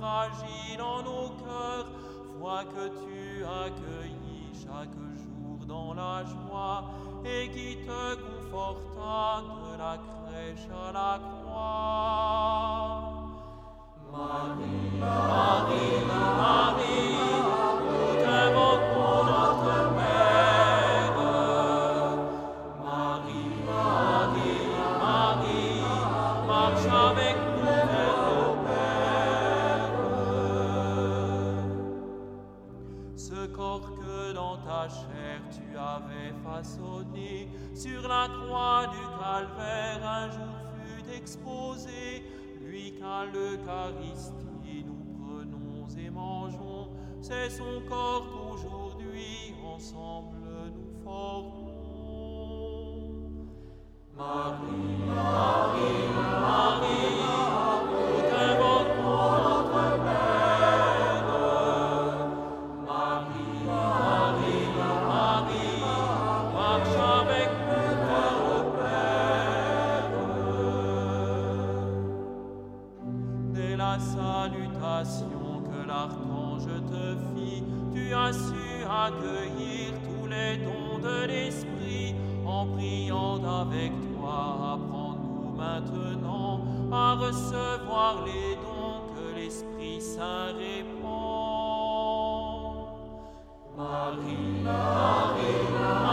fragile en nos cœurs, foi que tu accueillis chaque jour dans la joie et qui te conforta de la crèche à la croix. Marie, Marie, Marie, nous t'invoquons notre Mère. Marie, Marie, Marie, marche avec nous vers le Père. Ce corps que dans ta chair tu avais façonné, sur la croix du calvaire un jour fut exposé, lui qu'à l'Eucharistie nous prenons et mangeons, c'est son corps qu'aujourd'hui ensemble nous formons. Marie, Marie, Marie, nous t'invoquons notre Mère. Marie, Marie, Marie, marche avec nous vers le Père. Dès la salutation que l'archange te fit, tu as su accueillir tous les dons de l'Esprit. En priant avec toi, apprends-nous maintenant à recevoir les dons que l'Esprit Saint répand. Marie, Marie, Marie.